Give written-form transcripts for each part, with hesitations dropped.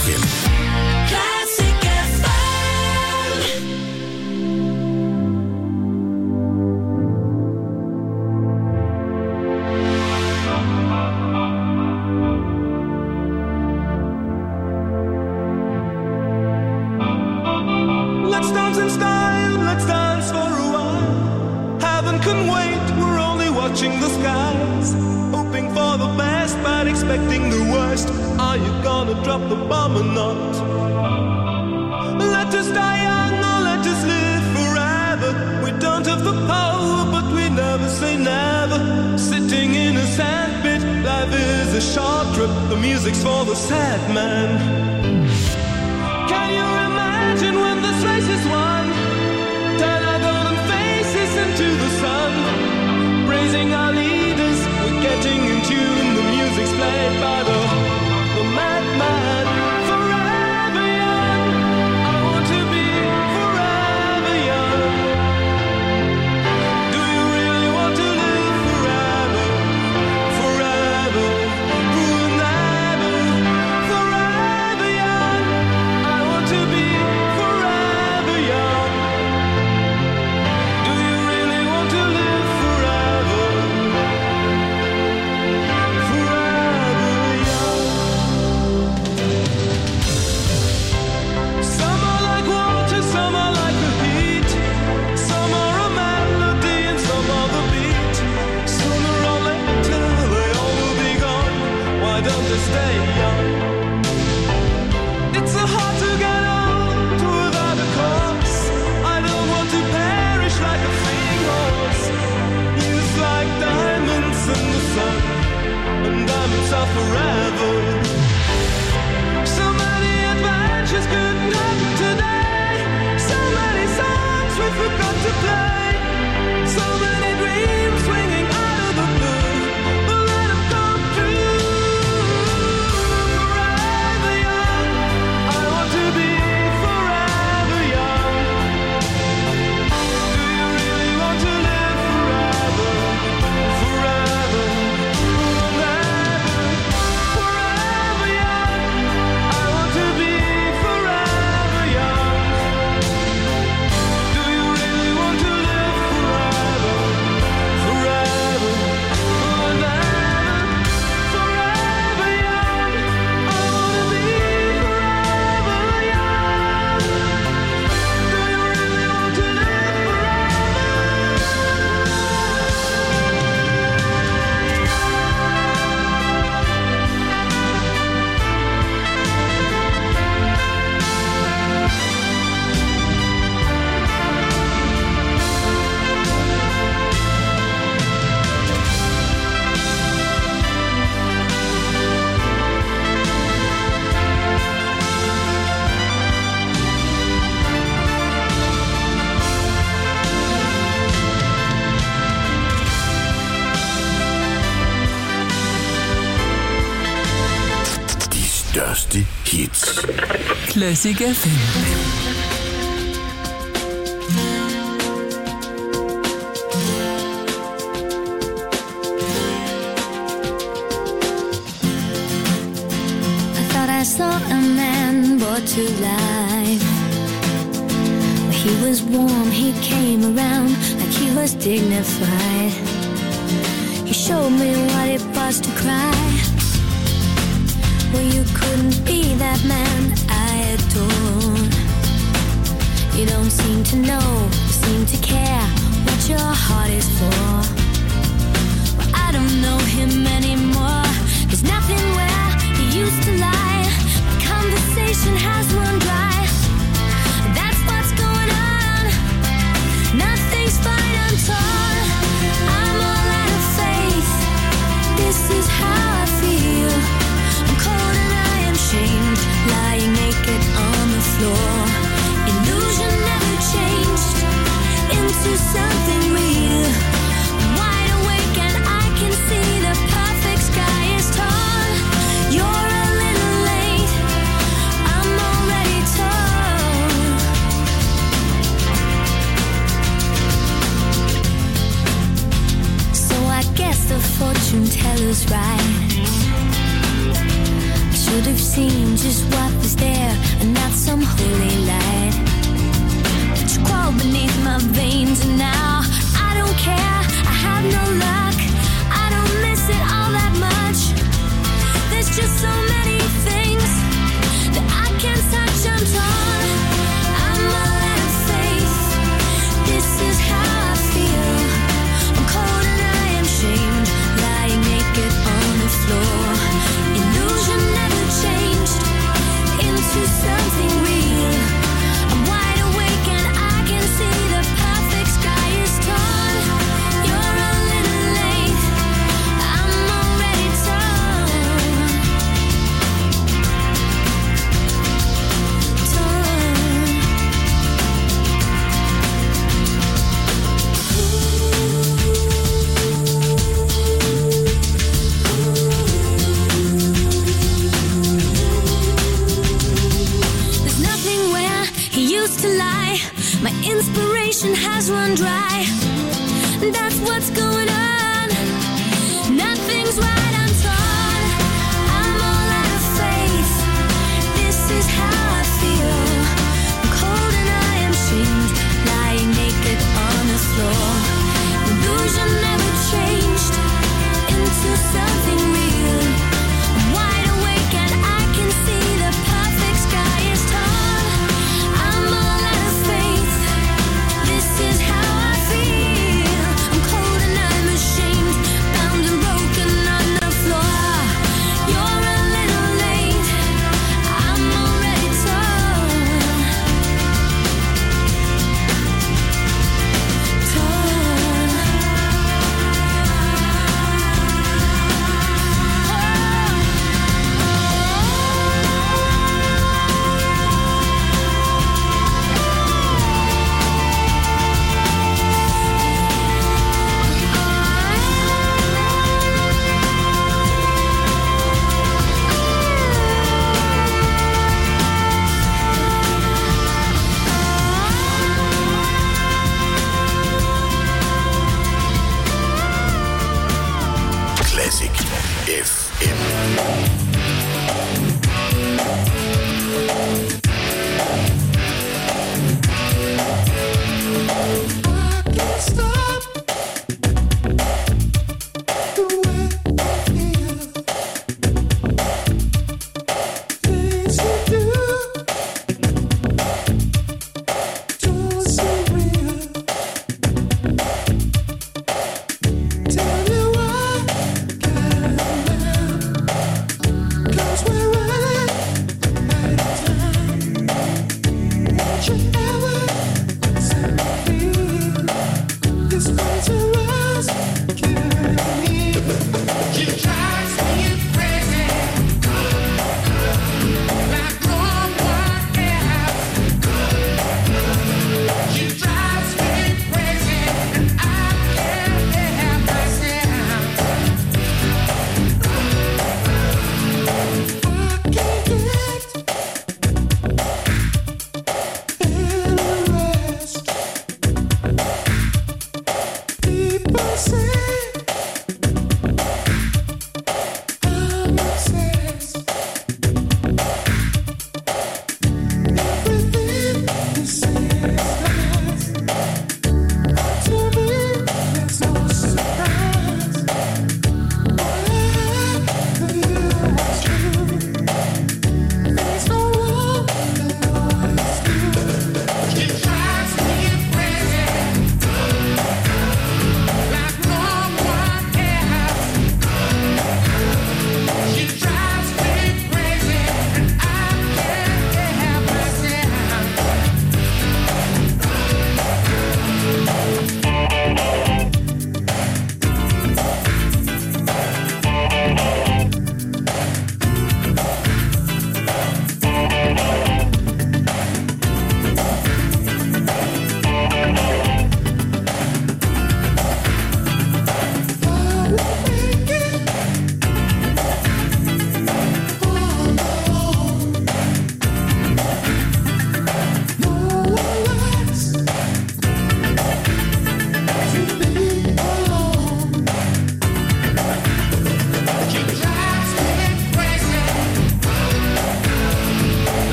FM. Classic FM. Let's dance in style, let's dance for a while. Heaven can wait, we're only watching the skies. Hoping for the best, but expecting the worst. Are you gonna drop the bomb or not? Let us die young or let us live forever. We don't have the power, but we never say never. Sitting in a sandpit, life is a short trip. The music's for the sad man. Can you imagine when this race is won? Turn our golden faces into the sun. Praising our leaders, we're getting in tune. The music's played by the madman. Forever young, I want to be forever young. Do you really want to live forever? Forever, forever, forever young. I want to be forever young. Do you really want to live forever? Forever young. Some are like water, some are like the heat. Some are a melody and some are the beat. Sooner or later they all will be gone. Why don't they stay young? It's so hard to get old without a cause. I don't want to perish like a fleeing horse. Youth like diamonds in the sun, and diamonds are forever. So many adventures couldn't happen today. So many songs we forgot to play. So many dreams swinging out of the blue. But let them come true. Forever young, I want to be forever young. Do you really want to live forever? Forever, forever, forever young. I want to be forever young. Do you really want to live forever? Forever, forever, forever young. I want to be forever young. Do you really want to live De største hits. Classic FM. I thought I saw a man brought to life. He was warm, he came around like he was dignified. He showed me what it was to cry. Well, you couldn't be that man I adore. You don't seem to know, you seem to care what your heart is for. Well, I don't know him anymore. There's nothing where he used to lie. My conversation has run dry. That's what's going on. Nothing's fine, I'm torn. I'm all out of faith. This is how I feel. I'm cold and I am shamed, lying naked on the floor. Illusion never changed into something real. I'm wide awake and I can see the perfect sky is tall. You're a little late, I'm already told. So I guess the fortune teller's right. should have seen just what was there and not some holy light. But you crawl beneath my veins and now I don't care, I have no luck, I don't miss it all that much. There's just so many things that I can't touch, I'm torn, I'm all out of faith. This is how I feel, I'm cold and I am shamed, lying naked on the floor. Illusion never changed into something real. I'm wide awake and I can see the perfect sky is torn. You're a little late, I'm already torn. There's nothing where he used to lie. My inspiration has run dry. That's what's going on. Nothing's right, I'm torn. I'm all out of faith. This is how I feel. I'm cold and I am shamed, lying naked on the floor. Illusion never changed into something real. I'm wide awake and I can see the perfect sky is torn. I'm all out of faith. This is how I feel. I'm cold and I'm ashamed, bound and broken on the floor.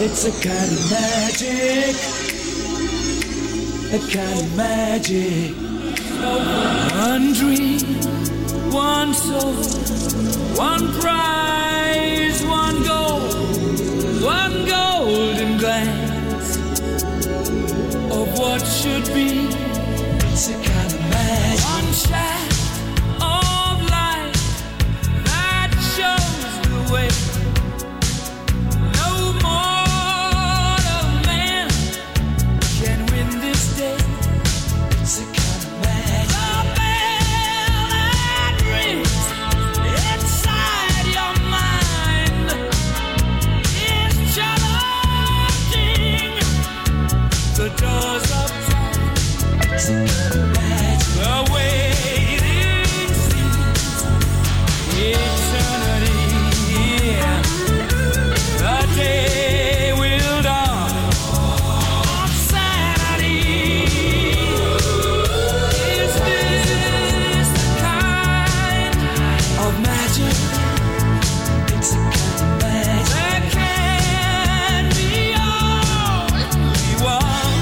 It's a kind of magic, a kind of magic. One dream, one soul, one prize, one golden glance of what should be. It's a kind of magic. One shaft of light that shows the way. No mortal man can win this day. It's a kind of magic. The bell that rings inside your mind is challenging the doors of time. It's a kind of magic. The waiting seems eternity. The day will dawn on Saturday. Is this the kind of magic? It's a kind of magic. There can be only one.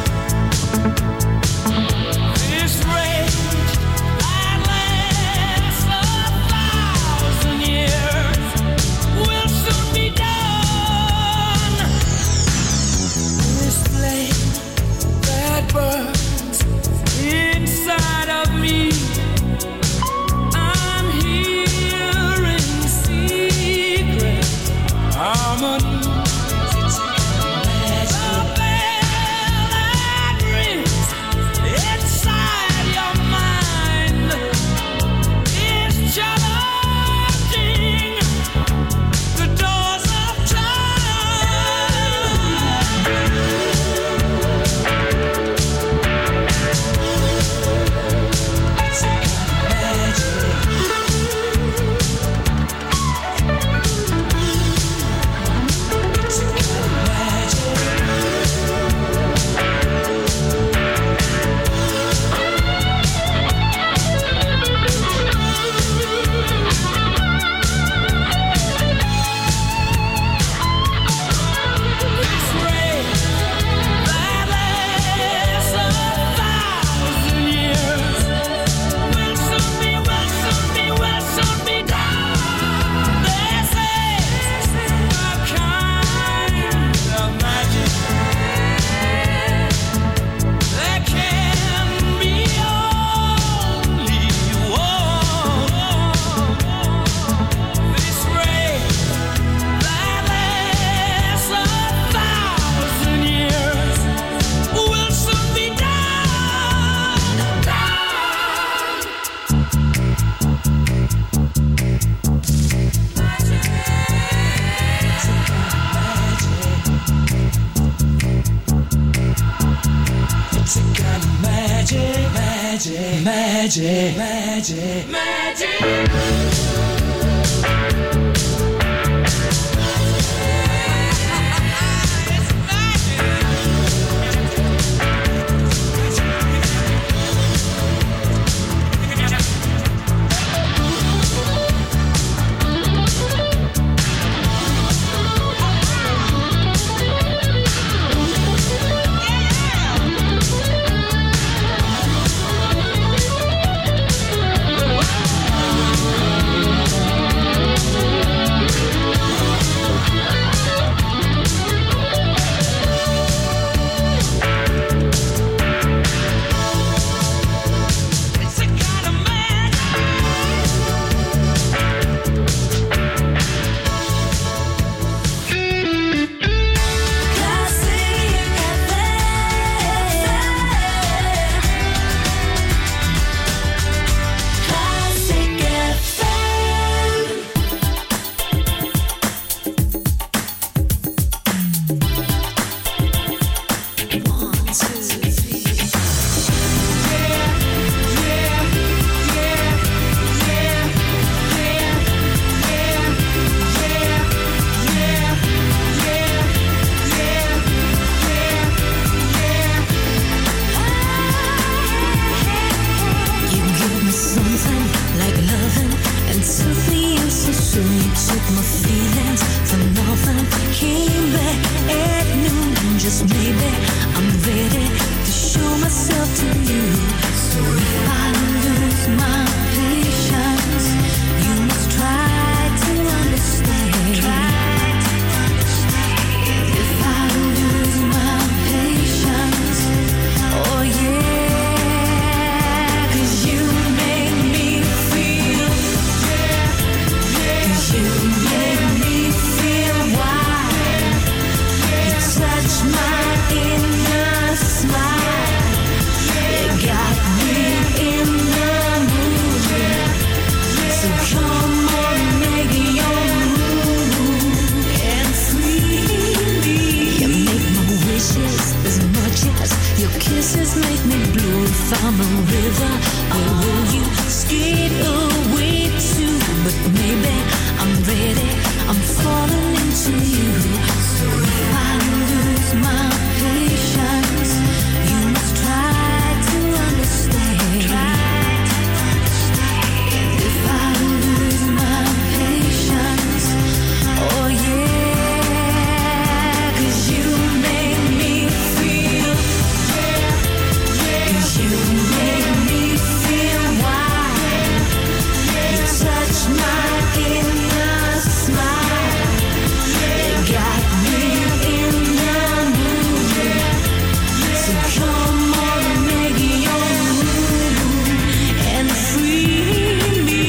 This rage that lasts 1,000 years will soon be done. This flame that burns inside of me, I'm hearing secret harmony. It's a kind of magic. The bell that rings inside your mind is challenging the doors of time. It's a kind of magic. It's a kind of magic. This rain that lasts 1,000 years will soon be done. This is a kind of magic. There can be only one. This rain that lasts 1,000 years will soon be done. It's a kind of magic, magic, magic, magic, magic. myself to you. So if I lose my patience, you must try to understand. If I lose my patience, oh yeah, 'cause you make me feel, 'cause you make me feel wild. You touch my inner smile. You got me in the mood. So come on, make your move and free me. You make my wishes as much as your kisses make me blue. If I'm a river, where will you skate away to? But maybe I'm ready, I'm falling into you. So if I lose my patience, you must try to understand. If I lose my patience, oh yeah, 'cause you make me feel, 'cause you make me feel wild. You touch my inner smile. You got me in the mood. So come on, make your move and free me.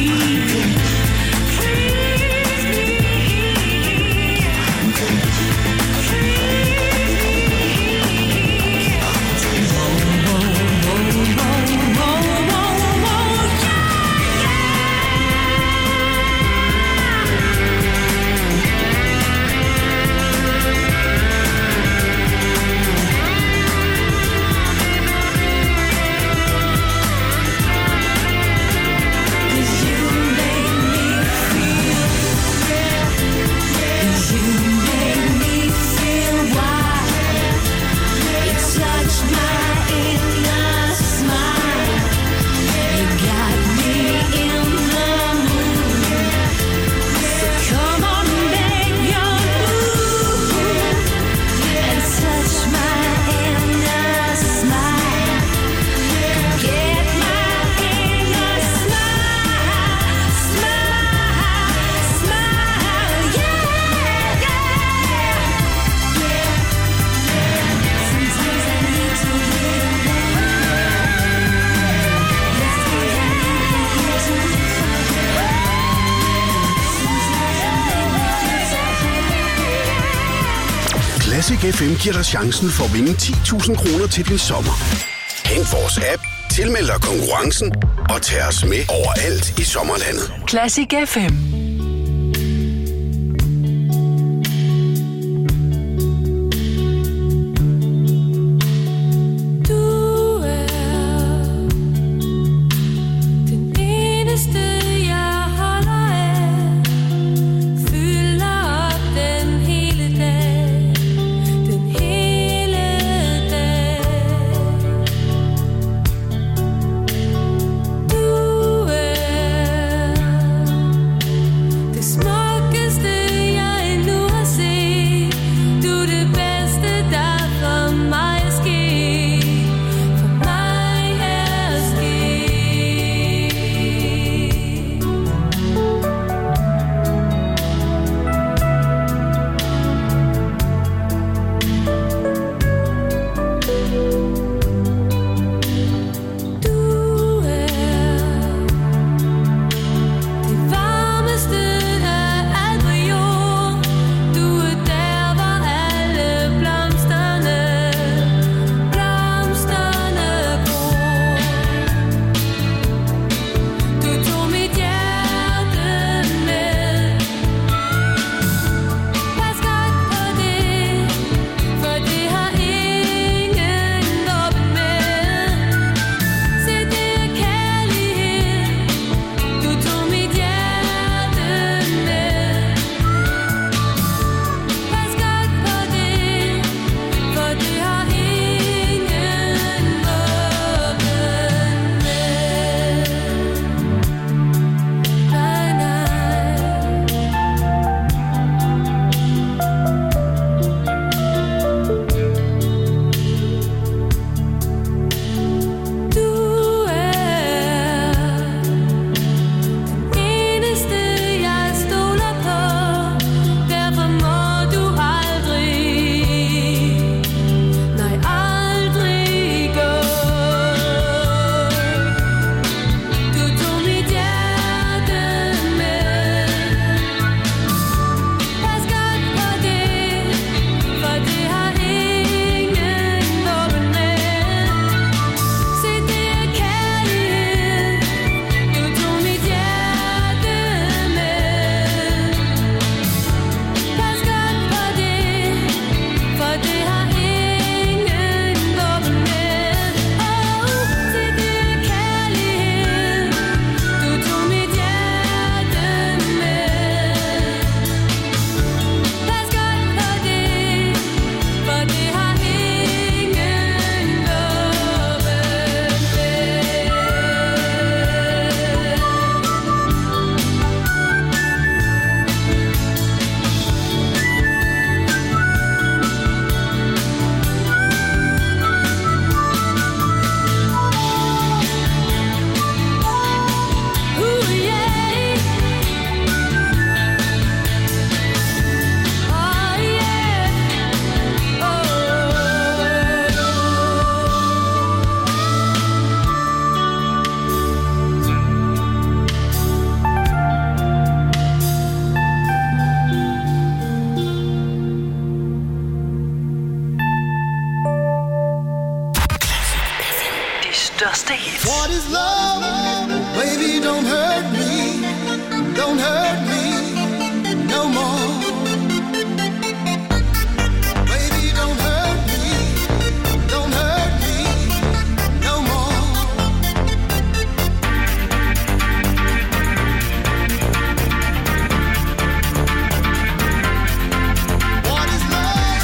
Classic FM giver dig chancen for at vinde 10.000 kroner til din sommer. Hent vores app, tilmeld dig konkurrencen og tag os med overalt i sommerlandet. Classic FM. største hits. What is love? Baby, don't hurt me. Don't hurt me no more. Baby, don't hurt me. Don't hurt me no more. What is love?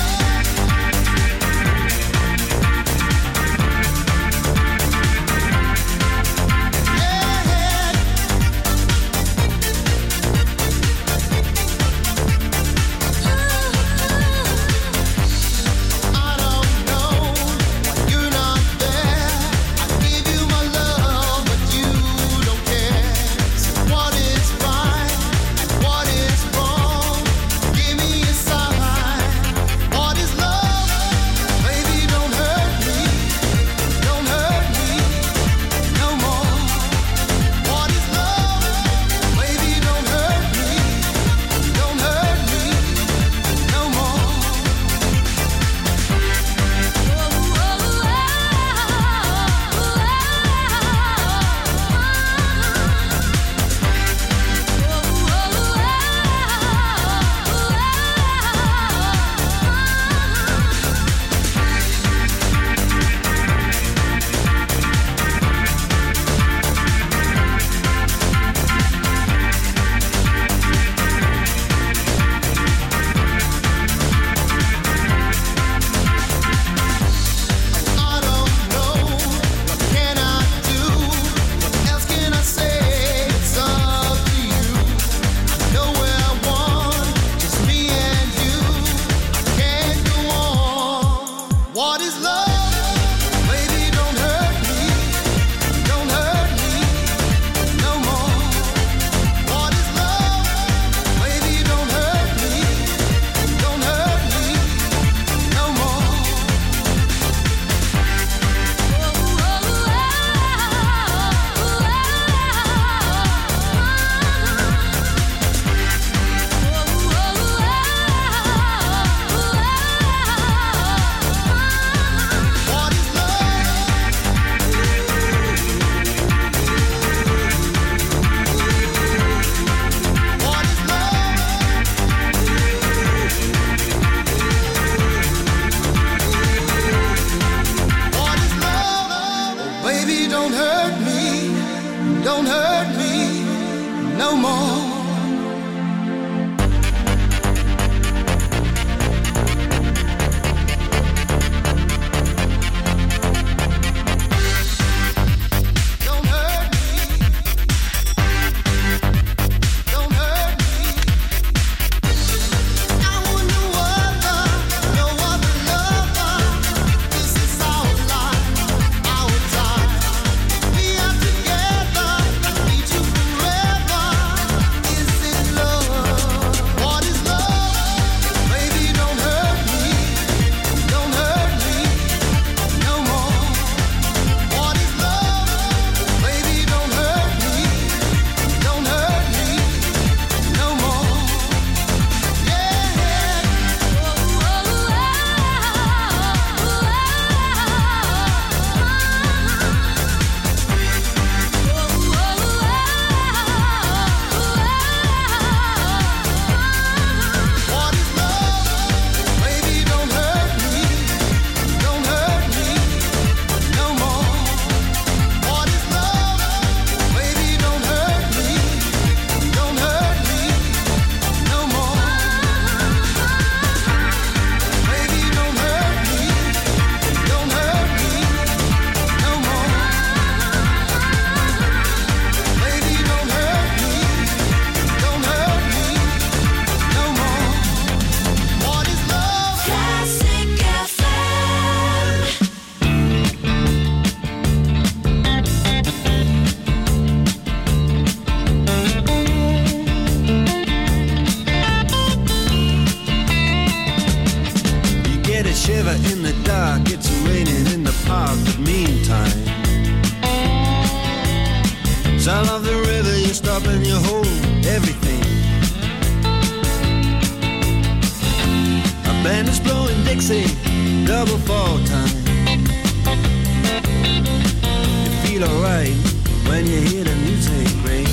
shiver in the dark, it's raining in the park, but meantime sound of the river, you stop and you hold everything. A band is blowing Dixie, double fall time. You feel alright when you hear the music ring.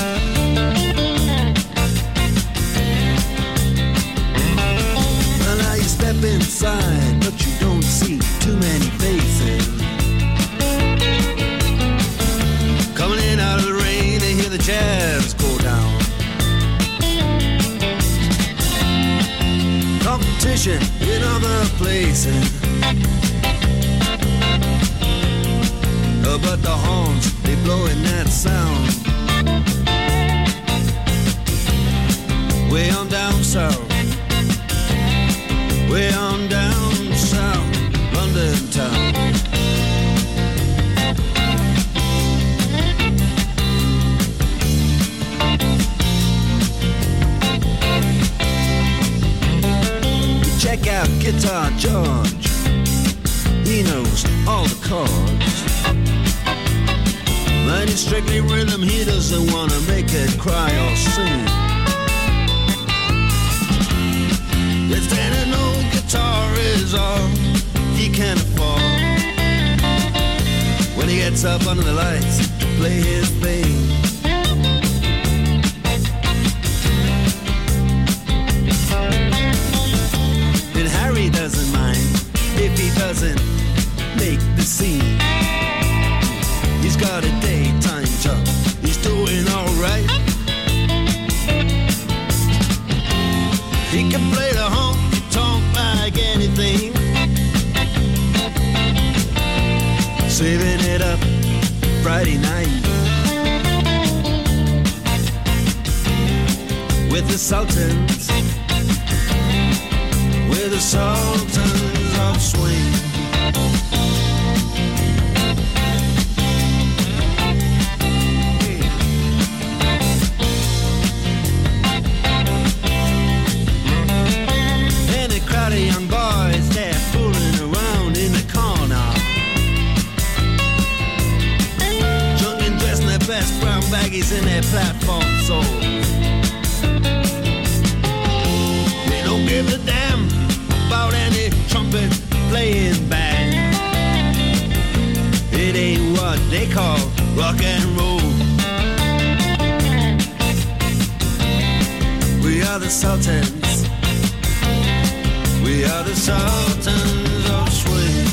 Well, now you step inside, but you don't see too many faces. Coming in out of the rain, they hear the jazz go down. Competition in other places. But the horns, they blowing that sound. Way on down south. Way on down south, London town. Check out Guitar George. He knows all the chords. But it's strictly rhythm, he doesn't wanna make it cry or sing. If then an old guitar is all he can afford, when he gets up under the lights to play his thing. And Harry doesn't mind if he doesn't make the scene. He's got a daytime job, he's doing alright. He can play the honky-tonk like anything, saving it up Friday night with the Sultans, with the Sultans of Swing. The young boys, they're fooling around in the corner, drunk and dressed in their best brown baggies in their platform soles. They don't give a damn about any trumpet playing band. It ain't what they call rock and roll. We are the Sultans. We are the Sultans of Swing.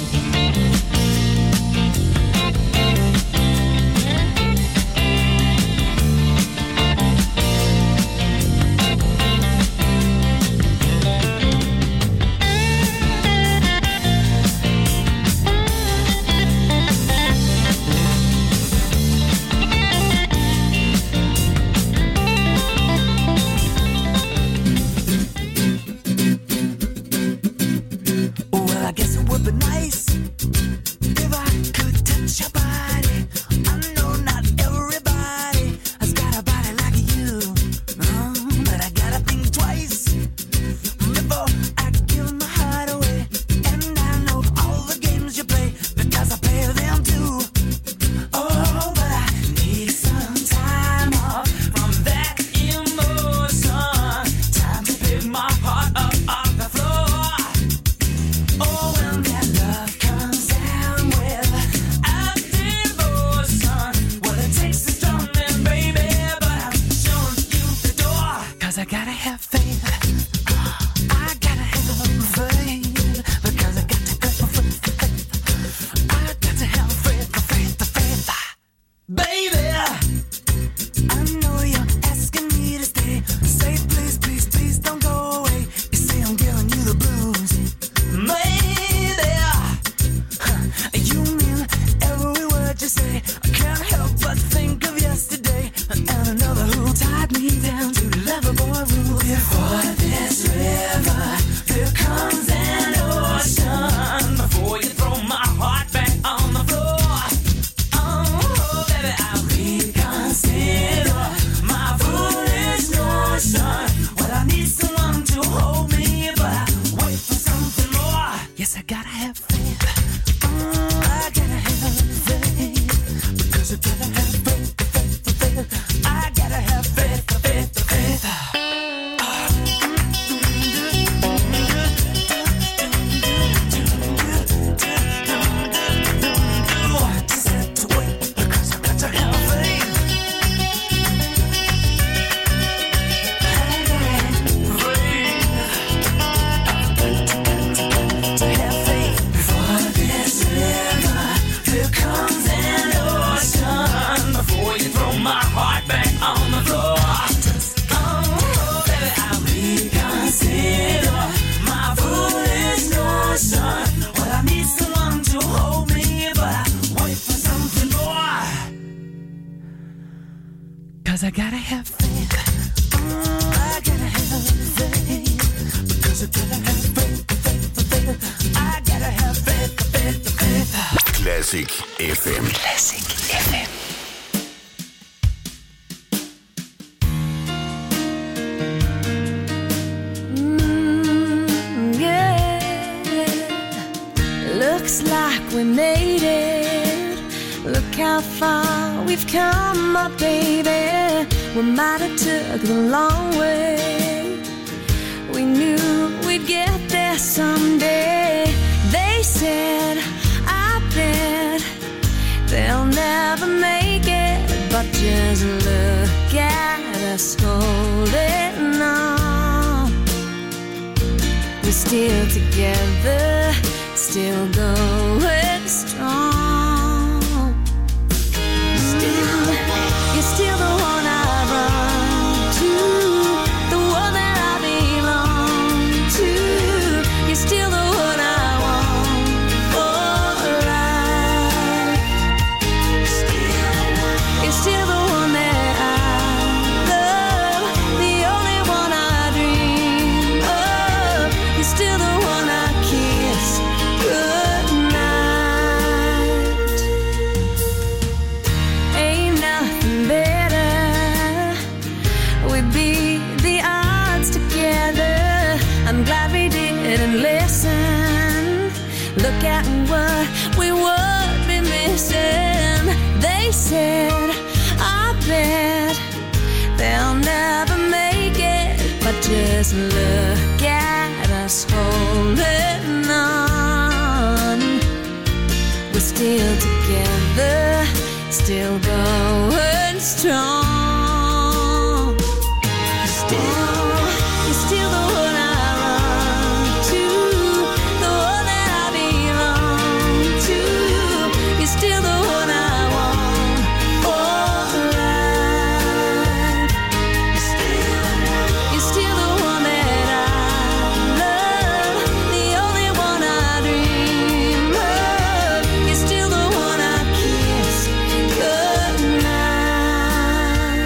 'cause I gotta have faith. I gotta have faith. Because I gotta have faith. I gotta have faith. Classic FM. Classic FM. Looks like we made it. Look how far we've come, my baby. We might have took the long way. We knew we'd get there someday. They said, I bet they'll never make it. But just look at us holding on. We're still together, still going strong. You're still the one I run to, the one that I belong to. You're still the one I want for life. You're still the one that I love, the only one I dream of. You're still the one I kiss goodnight. Ain't nothing better. We beat the odds together. I'm glad we didn't listen. Look at what we would be missing. They said, I bet they'll never make it. But just look at us holding on. We're still together, still going strong. You're still the one I run to, the one that I belong to. You're still the one I want for life. You're still the one that I love, the only one I dream of. You're still the one I kiss goodnight.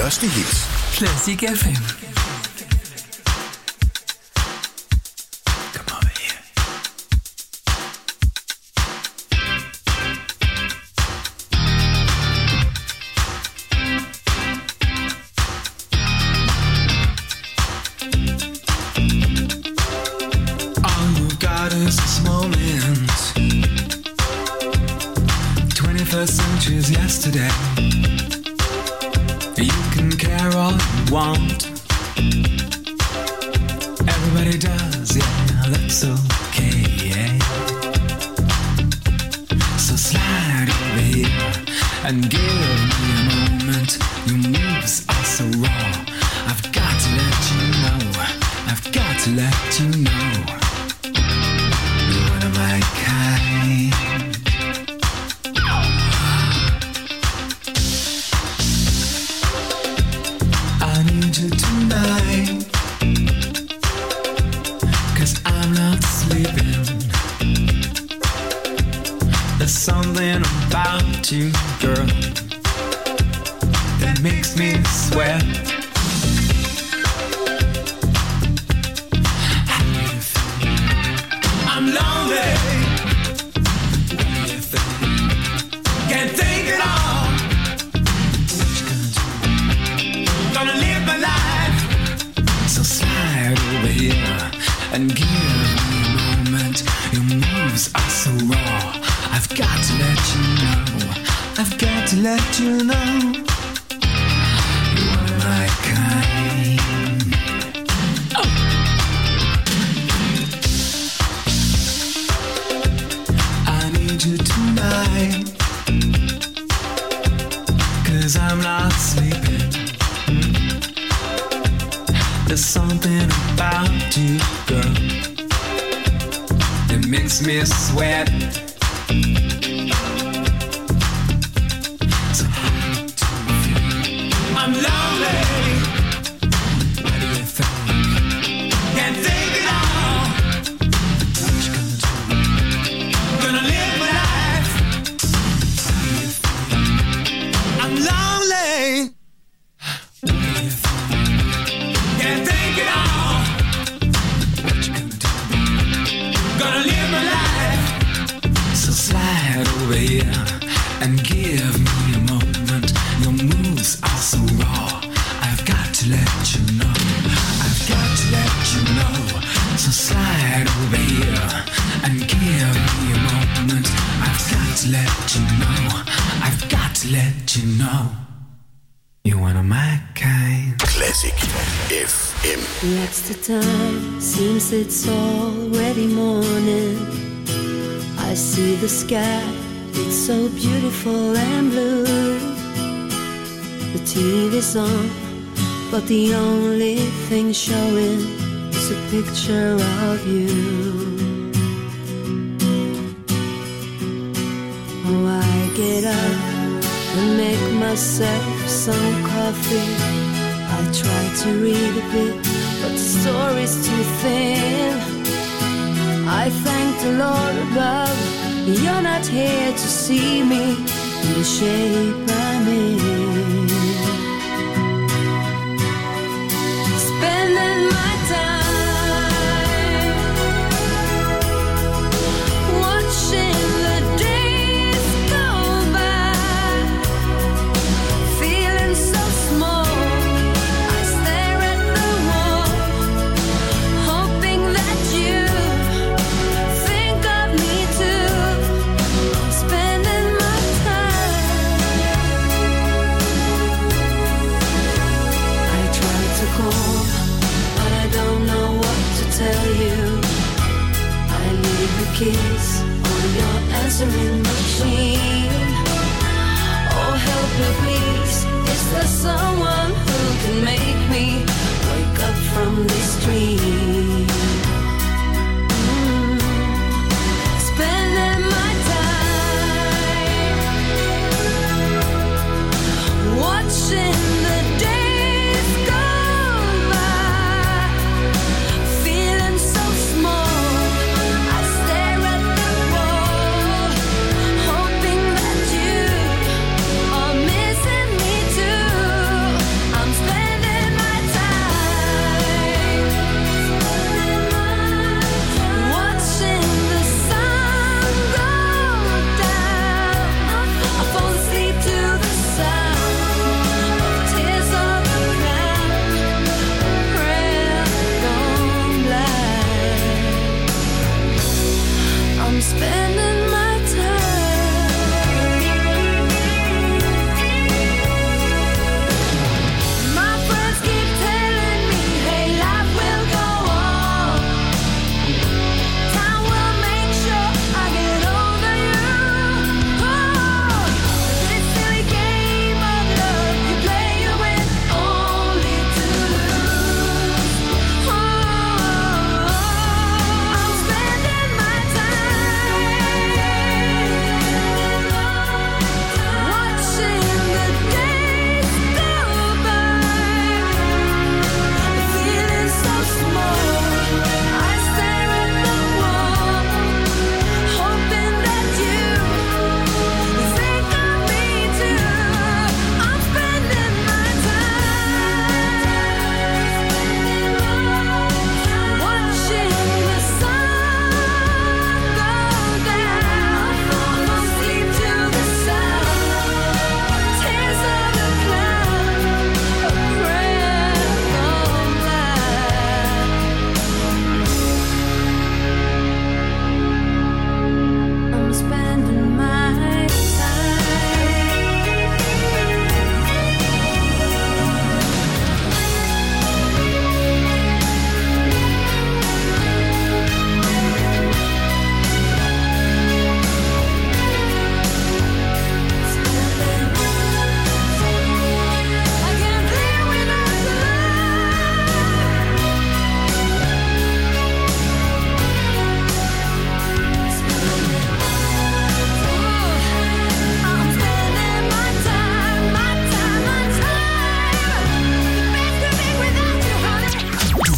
største hits. Classic FM. Yesterday, you can care all you want. Everybody does, yeah, that's okay, yeah. So slide over here and give me a moment. Your moves are so raw. I've got to let you know. I've got to let you know. You're one of my kind. Tonight, 'cause I'm not sleeping. There's something about you, girl, that makes me sweat. How do you feel? I'm lonely. What do you think? Can't think at all. What you gonna do? Gonna live my life. So slide over here and give me a moment. Your moves are so raw. I've got to let you know. I've got to let you know. You're one of my kind. Oh. I need you tonight, 'cause I'm not sleeping. There's something about you, girl, that makes me sweat. So how do you feel? I'm lonely. What do you think? Can't think at all. What you gonna do? Gonna live my life. How do you feel? I'm lonely. What do you think? Can't think it all. What you gonna do? Gonna live my life. So slide over here and give me a moment. Your moves are so raw. I've got to let you know. I've got to let you know. So slide over here and give me a moment. I've got to let you know. I've got to let you know. You're one of my kind. Classic FM. What's the time? Seems it's already morning. I see the sky, it's so beautiful and blue. The TV's on, but the only thing showing is a picture of you. Oh, I get up and make myself some coffee. I try to read a bit, but the story's too thin. I thank the Lord above, you're not here to see me in the shape I'm in. Spending my time watching the days go by, feeling so small. I stare at the wall, hoping that you think of me too. Spending my time. I try to call, but I don't know what to tell you. I leave a kiss on your answering machine. Oh, help me please. Is there someone who can make me wake up from this dream? Spending my time watching the days go by, feeling so small. I stare at the wall, hoping that you are missing me too. I'm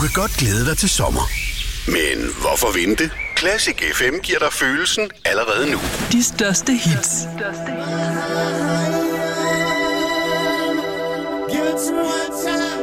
kan godt glæde dig til sommer. Men hvorfor vente? Classic FM giver dig følelsen allerede nu. De største hits. Give it to one time.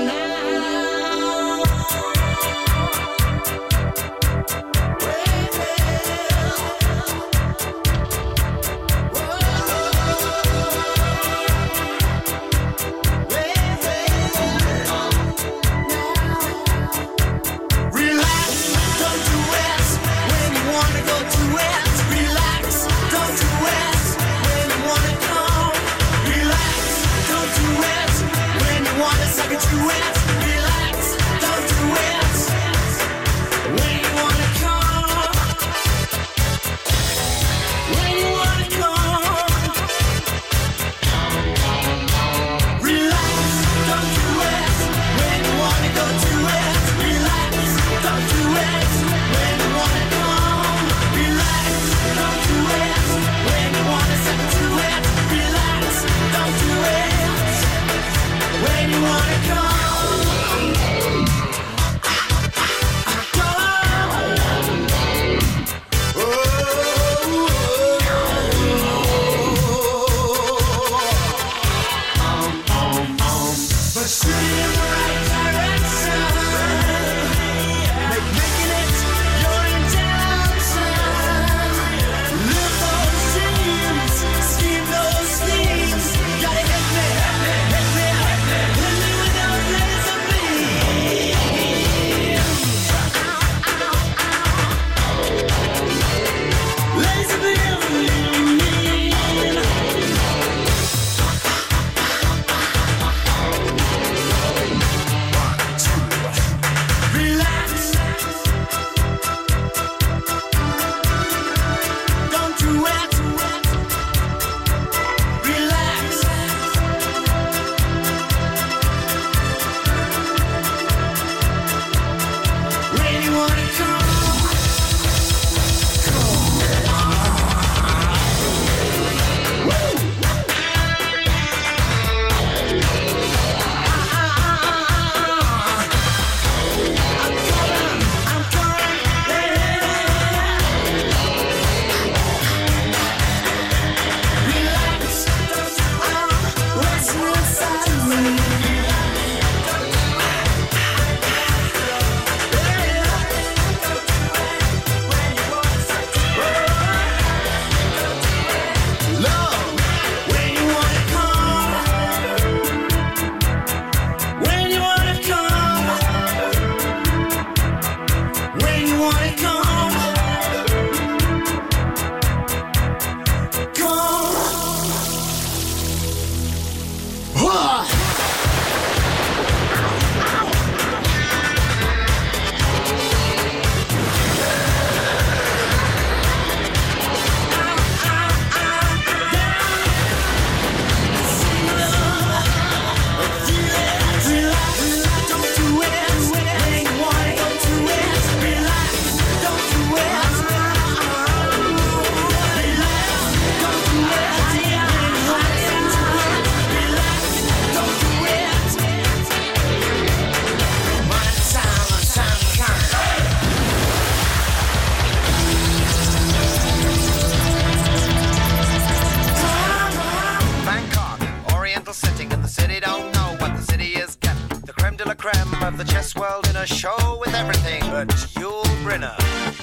Of the chess world in a show with everything but Yul Brynner.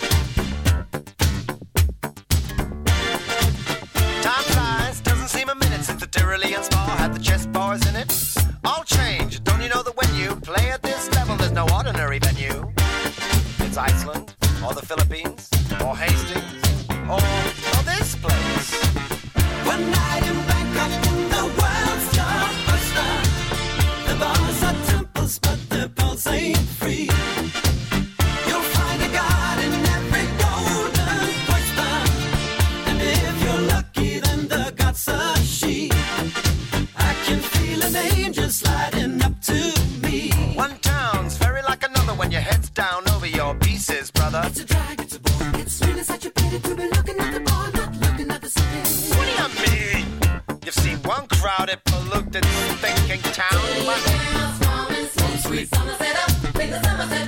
Time flies, doesn't seem a minute since the Tyrolean Spa had the chess bars in it. All changed, don't you know that when you play at this level, there's no ordinary venue? It's Iceland, or the Philippines, or Hastings, or this place. One night in Bangkok, the world's blockbuster. The bars are temples, but the pulse ain't free. You'll find a god in every golden oyster, and if you're lucky, then the god's a she. I can feel an angel sliding up to me. One town's very like another when your head's down over your pieces, brother. It's a drag, it's a bore, it's really such a pity to be looking at the bar, not looking at the city. What do you mean? You've seen one crowded, polluted, thinking town, but... Sweet.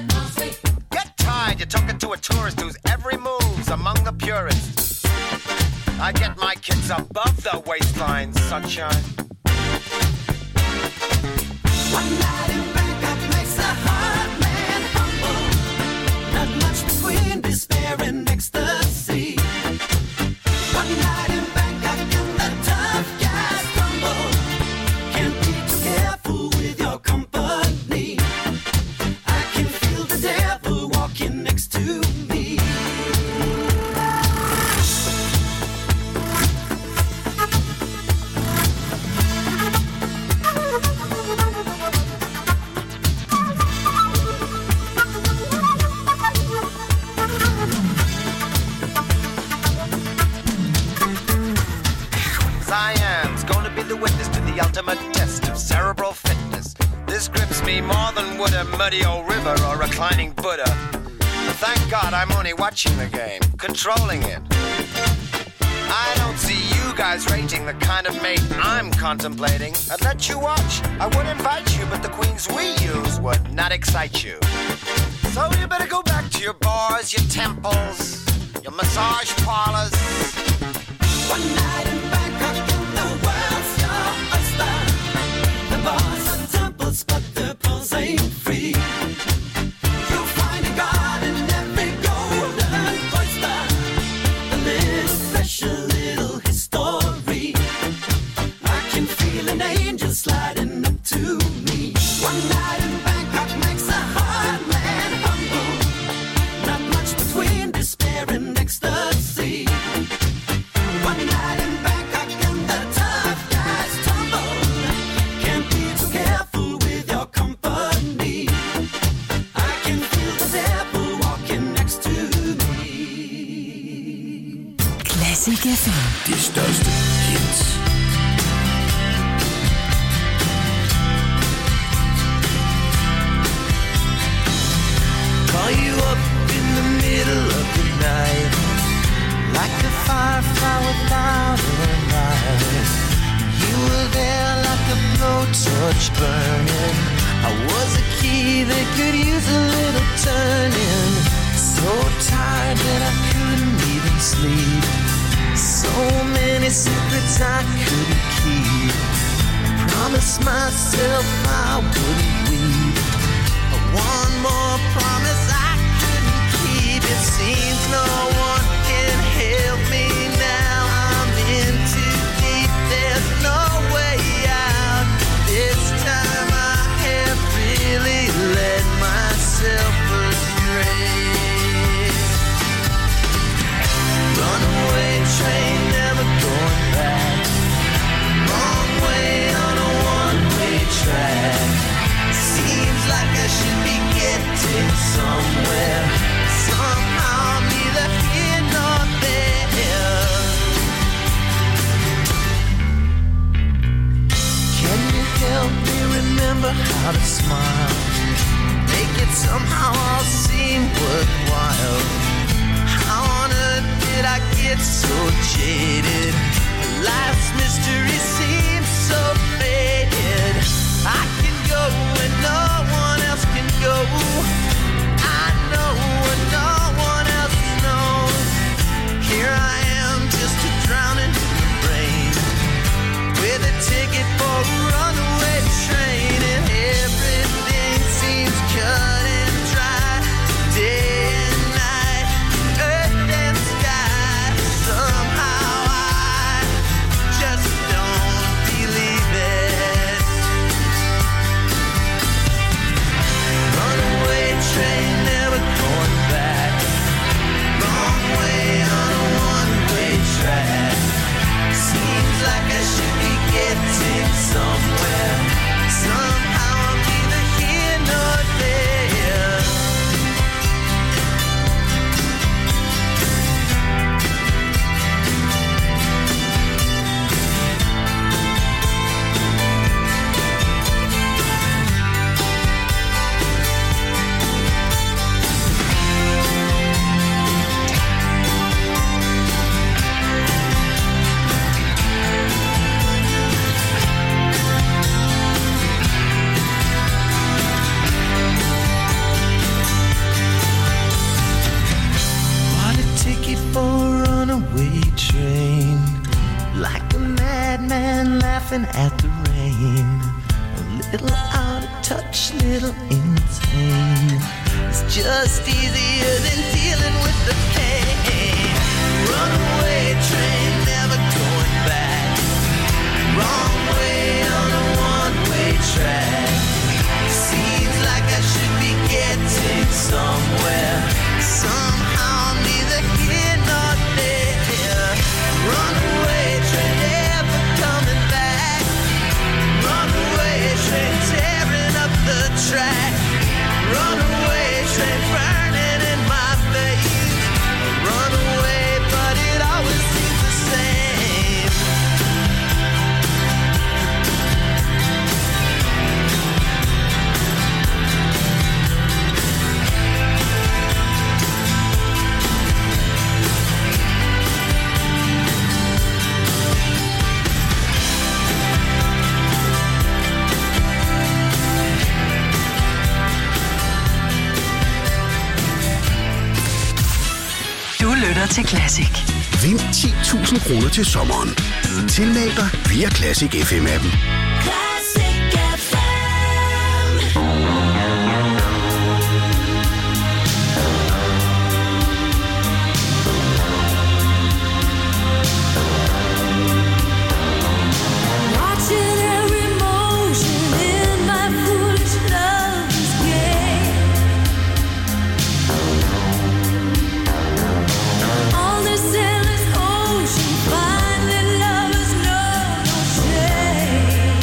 tourist whose every move's among the purists. I get my kicks above the waistline, sunshine. One night in Bangkok makes a hard man humble. Not much between despair and ecstasy. One night in Bangkok and the tough guys crumble. Can't be too careful with your company. I can feel the devil walking next to me. Siam's gonna be the witness to the ultimate test of cerebral fitness. This grips me more than would a muddy old river or reclining Buddha. But thank God I'm only watching the game, controlling it. I don't see you guys rating the kind of mate I'm contemplating. I'd let you watch, I would invite you, but the queens we use would not excite you. So you better go back to your bars, your temples, your massage parlors. One night in Bangkok and the world's your oyster. The bars are temples, but the pearls ain't free. You'll find a god in every golden oyster. A little pressure, little history. I can feel an angel sliding up to me. One night in Bangkok makes a hard man humble. Not much between despair and ecstasy. One night in Bangkok and the tough guys tumble. Can't be too careful with your company. I can feel the devil walking next to me. Classic FM. Det største hits. Call you up in the middle of the night, like a firefly without a light. You were there like a blowtorch burning. I was a key that could use a little turning. So tired that I couldn't even sleep. So many secrets I couldn't keep. I promised myself I wouldn't weep. One more promise I couldn't keep. It seems no one can help me now. I'm in too deep. There's no way out. This time I have really led myself astray. Runaway train, never going back. Wrong way on a one-way track. Seems like I should be getting somewhere. Somehow I'm neither here nor there. Can you help me remember how to smile? Make it somehow all seem worthwhile. How on earth did I get so jaded? Life's mystery seems so faded. I can go where no one else can go. I know what no one else knows. Here I am, just a drowning in the rain, with a ticket for a runaway train, and everything seems cut and dry. Day and night, earth and sky. Somehow I laughing at the rain. A little out of touch, little insane. It's just easier than dealing with the pain. Runaway train, never going back. Wrong way on a one-way track. Seems like I should be getting somewhere. Somehow I'm neither here nor there. Runaway train, never coming back. Runaway train, tearing up the track. Runaway train, burning in my face. Runaway, but it always seems the same. Du lytter til Classic. Vind 10.000 kroner til sommeren. Tilmeld dig via Classic FM-appen. Classic FM. Watching every motion in my foolish love's game. On this endless ocean, finding lovers know no shame.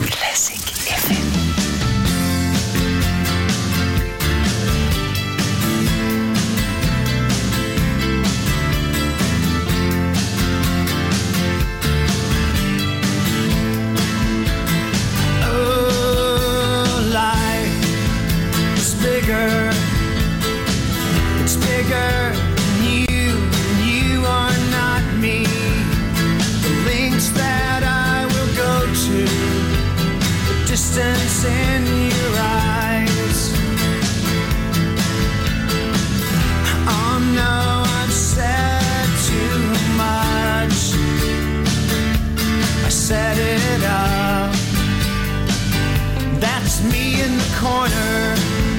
Classic FM. It's bigger than you are not me. The links that I will go to, the distance in your eyes. Oh no, I've said too much. I set it up. That's me in the corner.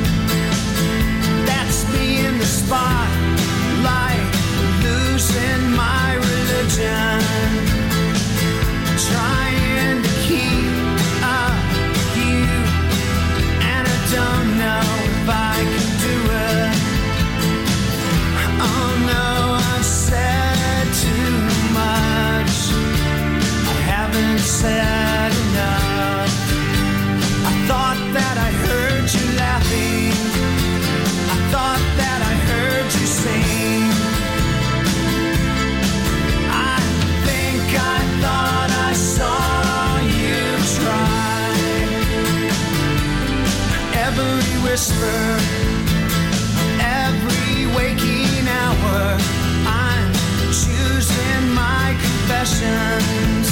In the spotlight, losing my religion, trying to keep up with you, and I don't know if I can do it. Oh no, I've said too much. I haven't said enough. I thought that I heard you laughing. Thought that I heard you sing. I think I thought I saw you try. Every whisper, every waking hour, I'm choosing my confessions,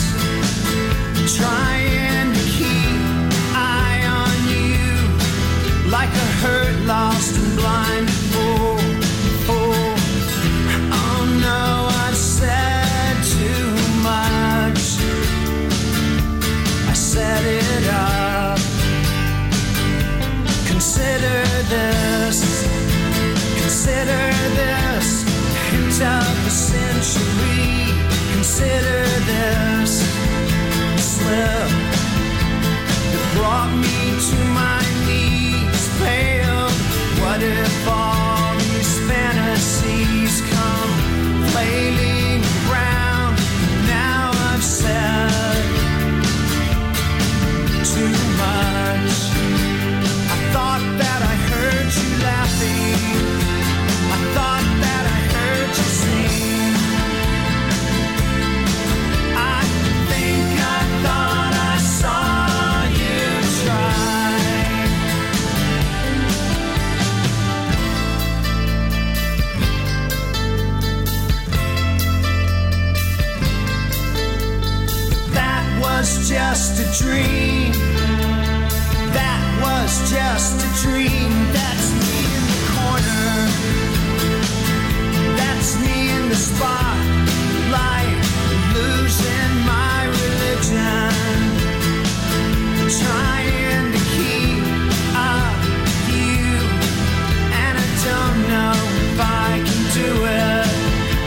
trying to keep eye on you like a hurt, lost and blind fool. Oh no, I've said too much. I set it up. Consider this hint of the century. Consider this slip that brought me to my knees, pale. What if all these fantasies come flailing around? Now I've said too much. I thought that I heard you laughing. I thought that I heard you sing. I think I thought I saw you try. That was just a dream. That was just a dream. That's me in the corner. That's me in the spotlight, losing my religion, trying to keep up with you, and I don't know if I can do it.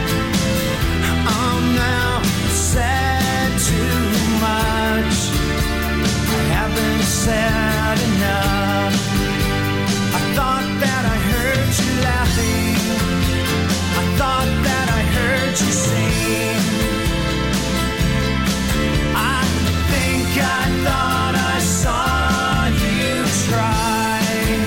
Oh no, I said too much. I haven't said enough. I thought that I heard you laughing. I thought that I heard you sing. I think I thought I saw you try.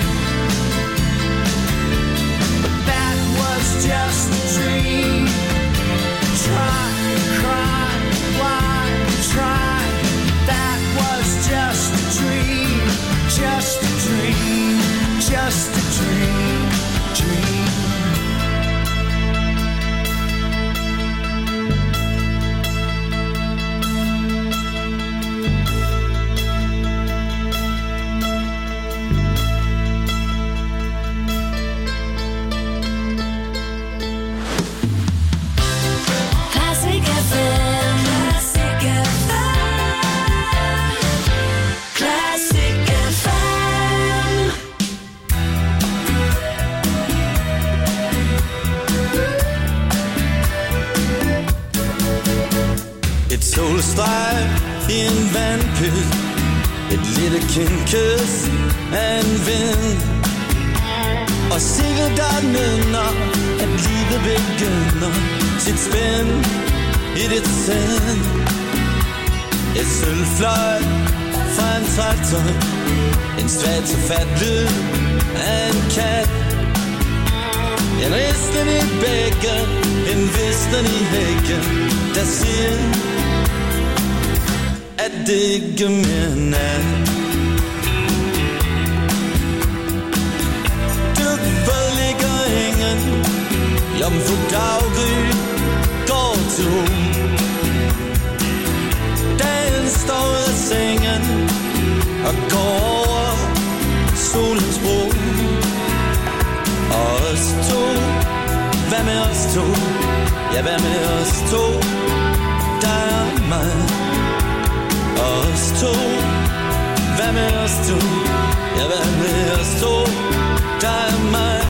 But that was just a dream. Try, cry, why try? That was just a dream. Just a dream. Just a dream. Dream. Classic FM. Classic FM. Classic FM. Et solstrejf i en vandpyt, et lille kindkys af en vind. Og sikkert der minder, at livet begynder sit spænd i dit sind. Et sølvfløjt fra traktor, en svag til fatlyd af en kat. En risten i bækken, en visten i hækken, der siger, at det ikke mere nat. Dybere ligger ingen, jomfru daggry går til ro. Dagen står ud af sengen og går over solens bro. Og os to, hvad med os to? Ja, hvad med os to? Der er mig. Og os to, hvad med os to? Ja, hvad med os to? Der er mig.